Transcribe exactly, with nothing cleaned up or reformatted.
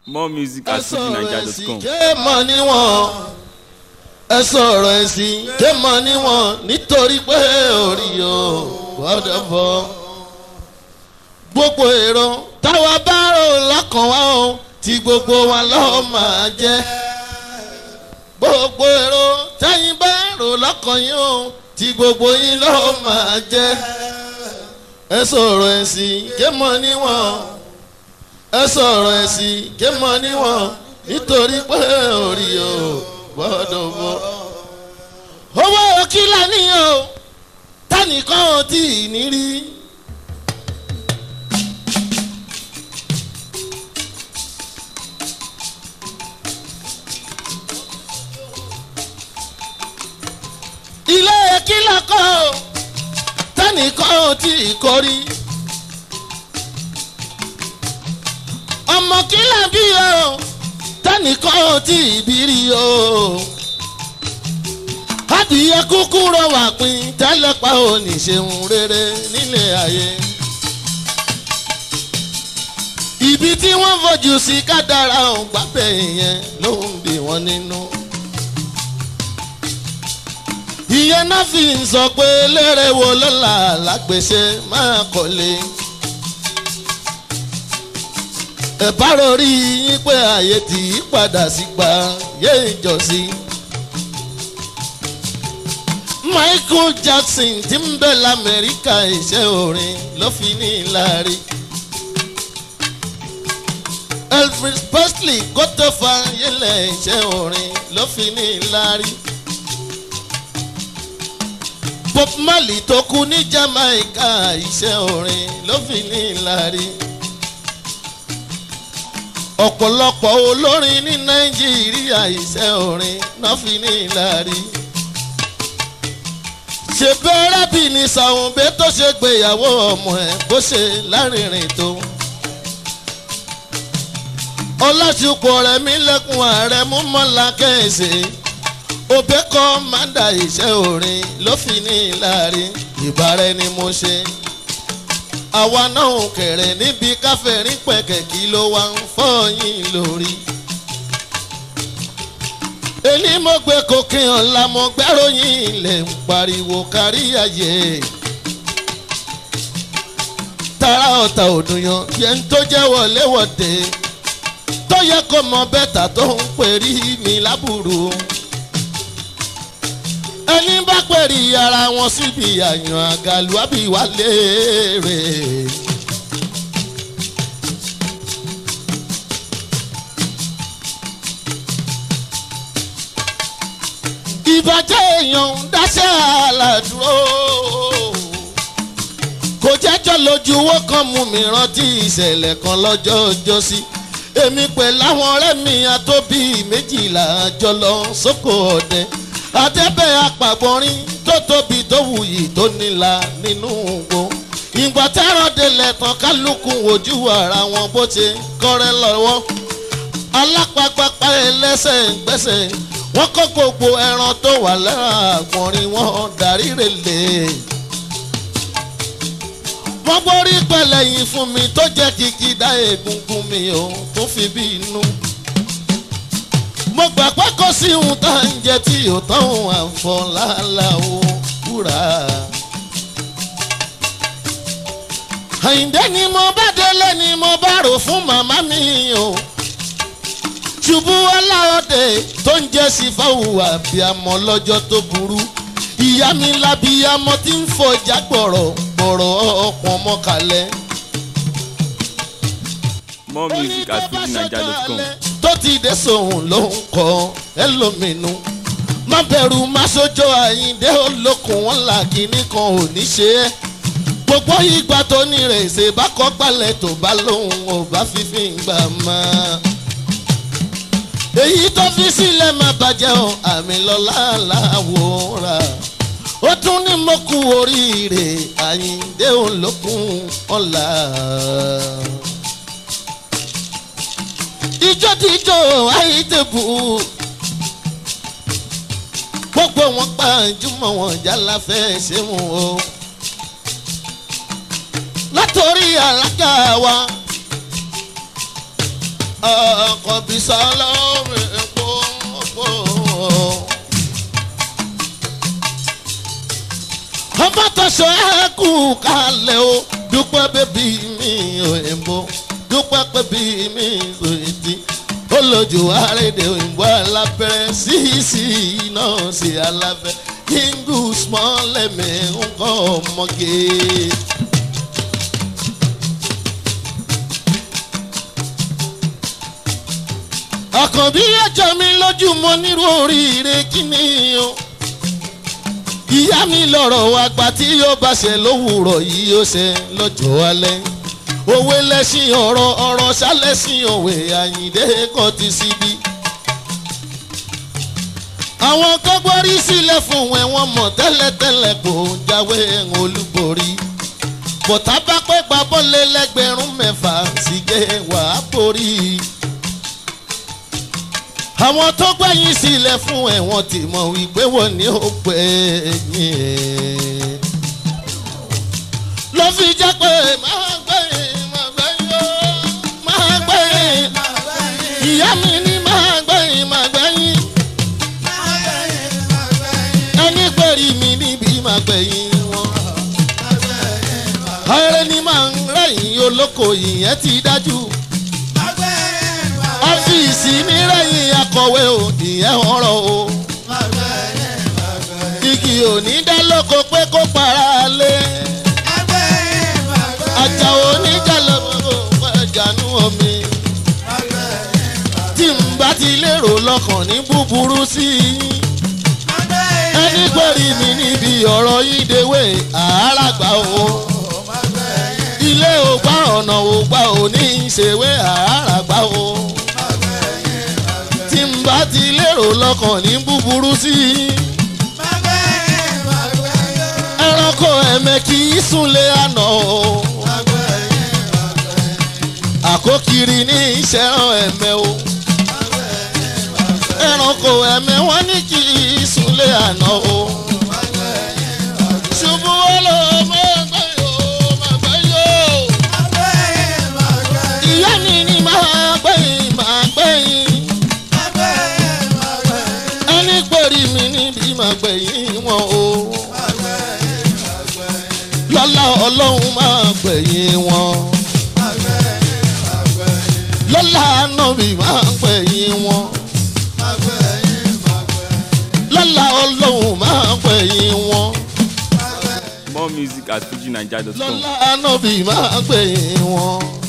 More music at fuji naija dot com. ké mọ níwọ̀n ẹ sọ̀rọ̀ ẹ̀sìn ké mọ níwọ̀n nítorí pé orí o gbọ́dọ̀ bọ̀. gbogbo èrò táwa bá rò lọ́kàn wá o tí gbogbo wa lọ́ọ́ máa jẹ́. gbogbo èrò táyìn bá rò lọ́kàn yín o tí gbogbo yín lọ́ọ́ máa jẹ́. ẹ sọ̀rọ̀ ẹ̀sìn ké mọ níwọ̀n ẹ sọ̀rọ̀ ẹ̀sìn ké mọ níwọ̀n nítorí pé orí o gbọ́dọ̀ bọ̀. owó òkìlà ni o tánìkan ò tí ì ní rí. ilé òkìlà kọ́ o tánìkan ò tí ì kórí. ọmọ kílà bí o tánìkan ò tí ì bí rí o. adìyẹ kúkú rọwà pin tẹ́lẹ̀pá ò ní ṣeun rere nílé ayé. ibi tí wọ́n fojú sí kádàrá ò gbàgbé yẹn ló ń bí wọn nínú. ìyẹn náà fi ń sọ pé lérè wo lọ́la lágbèsè máa kọ́lé. ẹ bá rọrí yín pé ààyè tí í padà sígbà yé ìjọsí. Michael Jackson tí ń bẹ lamẹ́ríkà iṣẹ́ orin ló fi ní ìlàrí. Elvis Presley kó tó fa yẹlẹ̀ iṣẹ́ orin ló fi ní ìlàrí. Bob Marley tó kú ní Jamaica iṣẹ́ orin ló fi ní ìlàrí. ọ̀pọ̀lọpọ̀ olórin ní Nàìjíríà iṣẹ́ orin náà fi ní ìlàrí. ṣe bẹ́rẹ̀ bí ní Sàwùnbé tó ṣe gbéyàwó ọmọ ẹ̀ bó ṣe lárinrin tó. Ọlásùpọ̀ rẹ̀ mí lẹ́kùn ààrẹ mú mọ́lá kẹ́hìnsì. òbẹ́ kọ́ máńdà iṣẹ́ orin ló fi ní ìlàrí. ìbára ni mo ṣe. àwa náà kẹ̀rẹ̀ níbi káfẹ́rín pẹ̀kẹ̀ kí ló wá ń fọyín lórí. èní mo gbé kókè ọ̀la mo gbẹ́ròyìn ilẹ̀ ń pariwo kárí ayé. tara ọ̀tà òdùnyàn yẹn tó jẹ́ wọléwọ̀de tó yẹ kó mọ bẹ́tà tó ń pèrí mi lábùrú. ẹni bá pẹ̀rì ara wọn síbi àyàn àgàlù àbíwá léèrè. ìbàjẹ́ èèyàn ń dáṣẹ́ àlàdúró. kò jẹ́jọ́ lójú owó kan mú mi rántí ìṣẹ̀lẹ̀ kan lọ́jọ́ ọjọ́sí. èmi pẹ̀lú àwọn ọ̀rẹ́ mi àtóbí méjìlá jọ lọ sóko ọdẹ. àtẹ́bẹ̀ apàgbọ́nrín tó tóbi tó wuyì tó nílà nínú gbó. ìgbà tẹ́ràn délẹ̀ tán kálukú ojú ara wọn bó ṣe kọ́rẹ́ lọ́wọ́. alápàpàpà ẹlẹ́sẹ̀ gbẹ́sẹ̀ wọ́n kó gbogbo ẹran tó wà lára àgbọ̀nrín wọn darí relé. wọ́n gbórí pẹ̀lẹ́yìn fún mi tó jẹ́ kìkì dá egungun mi ò tún fi bí inú. mo gbà pé kò sí ohun tá à ń jẹ tí ò tán òun àfọláńlá o wúrà. Àyìndé ni mo bá délé ni mo bá rò fún màmá mi o. ṣubú aláọ̀dẹ tó ń jẹ́ sífáwù àbíamọ lọ́jọ́ tó burú. ìyá mi lábíyamọ tí ń fọjá gbọ̀rọ̀ gbọ̀rọ̀ ọkàn ọmọkàlẹ̀. More music at fuji naija dot com. tó ti dé sóhun ló ń kọ ẹlòmínú. má bẹ̀rù má sójó Àyìndé olókùn wọn là kíní kan ò ní ṣe é. gbogbo ìgbà tó ní rẹ̀ ṣe bá kọ́ gbalẹ̀ tó bá lóhùn ò bá fífi gbà máa. èyí tó fi sílẹ̀ má bàjẹ́ o àmì lọ́la làwòrán. ó tún ní mo kú oríire Àyìndé olókùn ọ̀la. ijó tíjó àìtẹ́bù gbogbo wọn gbajúmọ̀ wọn jálá fẹ́ ṣe wọn o. látòrí alága wa àkọ́bí sálámì pọ́npọ́. ọmọ tọ̀sọ̀ ẹ̀ kú kalẹ̀ o dúpẹ́ bébí mi òyìnbó dúpẹ́ bébí mi òyìnbó olójú àrédè òyìnbó alábẹ́rẹ́ sísì náà sí alábẹ́ kíngù smọ́lẹ̀mí nǹkan ọmọge. àkànbí ẹjọ́ mi lójú mo nírú oríire kíní o ìyá mi lọ́rọ̀ àgbà tí yóò bá ṣe lówùrọ̀ yìí yóò ṣe lọ́jọ́ alẹ́ òwe lẹ́sìn ọ̀rọ̀ ọ̀rọ̀ ṣálẹ́sìn òwe àyíndé kan ti síbi. àwọn kan gbórí sílẹ̀ fún wọn wọ́n mọ̀ tẹ́lẹ̀tẹ́lẹ̀ kò jáwé olúborí bọ̀tá bá pẹ́ gba bọ́lẹ̀ lẹ́gbẹ̀rún mẹ́fà sígé wàá borí. àwọn tó gbẹ̀yìn sílẹ̀ fún ẹ̀ wọ́n ti mọ̀ wípé wọ́n ní ó pẹ́ yín. ló fi jẹ́ pé máa gbẹ̀yìn máa gbẹ̀yìn ó máa gbẹ̀yìn ìyá mi ní máa gbẹ̀yìn máa gbẹ̀yìn ẹni pẹ̀lú mi níbi máa gbẹ̀yìn wọn. ọ̀rẹ́ ni máa ń rẹ̀yìn olóko ìyẹn ti dájú. ọ́fíìsì mi rẹ̀yìn akọ̀wé o ìyẹn ọ̀rọ̀ o. igi òní dá lóko pé kó para lé. àjà oníjà lọ́wọ́ ẹ̀jánú omi. tí n bá ti lérò lọ́kàn ní búburú sí i. ẹni pẹ̀lú mi níbi ọ̀rọ̀ yìí dewé àáràgbà o. ilé ò gbà ọ̀nà ò gbà ò ní ìṣèwé àáràgbà o. tí n bá ti lérò lọ́kàn ní búburú sí i. ẹranko ẹ̀mẹ́ kì í súnlé àná o. àkókiri ní ìṣẹ́ràn ẹ̀mẹ́ o. ẹranko ẹ̀mẹ́ wọ́n ní kì í súnlé àná o. ṣubú wọlé máa gbé yóò máa gbé yóò. ìyá mi ni máa gbẹ̀yìn máa gbẹ̀yìn. ẹni pèrè mi níbi máa gbẹ̀yìn wọn o. lọ́lá ọlọ́run máa gbẹ̀yìn wọn. lọ́lá ànábì máa gbẹ̀yìn wọn. lọ́lá ọlọ́run máa gbẹ̀yìn wọn. More music at fuji naija dot com. lọ́lá ànábì máa gbẹ̀yìn wọn.